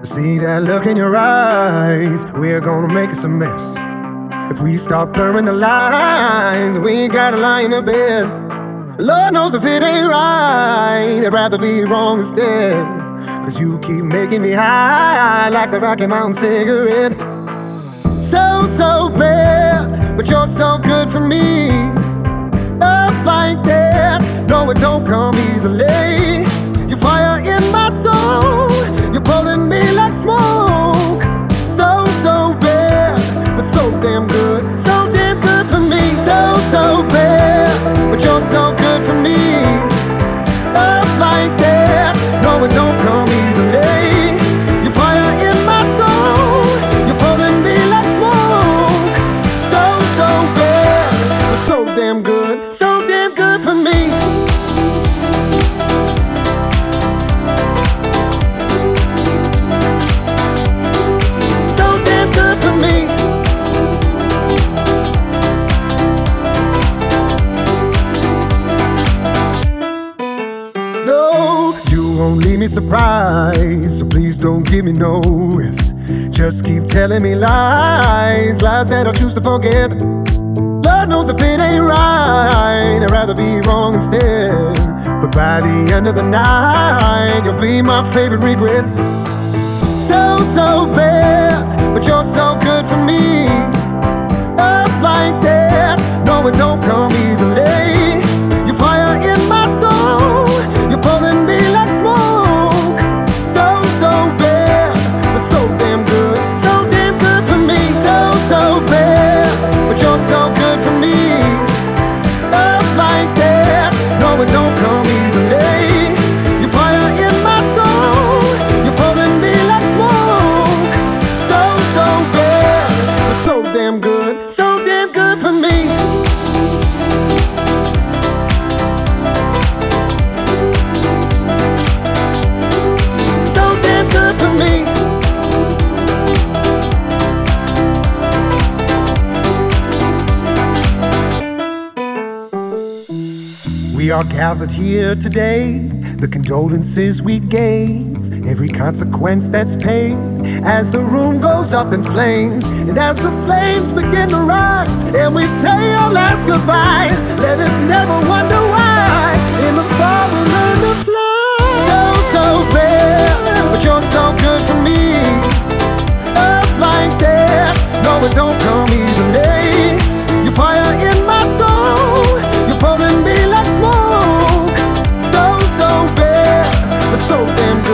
See that look in your eyes, we're gonna make us a mess. If we start blurring the lines, we ain't gotta lie in the bed. Lord knows if it ain't right, I'd rather be wrong instead. Cause you keep making me high like the Rocky Mountain cigarette. So bad, but you're so good for me. Love like that, no it don't come easily. You fire in my soul, you're pulling me like smoke. So bad, but so damn good for me. So bad, but you're so good for me. Love like that, no it don't come easily. You fire in my soul, you're pulling me like smoke. So bad, but so damn good for me. Won't leave me surprised, so please don't give me no rest. Just keep telling me lies, lies that I'll choose to forget. Lord knows if it ain't right, I'd rather be wrong instead. But by the end of the night, you'll be my favorite regret. So bad, but you're so good for me. Love like that, no it don't come easily. You fire in my soul, you're pulling me like smoke. So bad, but so damn good for me. So bad, but you're so good for me. Love like that, no it don't come easily. You fire in my soul, you're pulling me like smoke. So bad, but so damn good for me. We are gathered here today, the condolences we gave, every consequence that's paid, as the room goes up in flames, and as the flames begin to rise, and we say our last goodbyes, let us never wonder why, in the fall we learn to fly. So bad, but you're so good for me. Love like that, no it don't come easily. You fire in my soul, you're pulling me like smoke. So bad, but so damn good.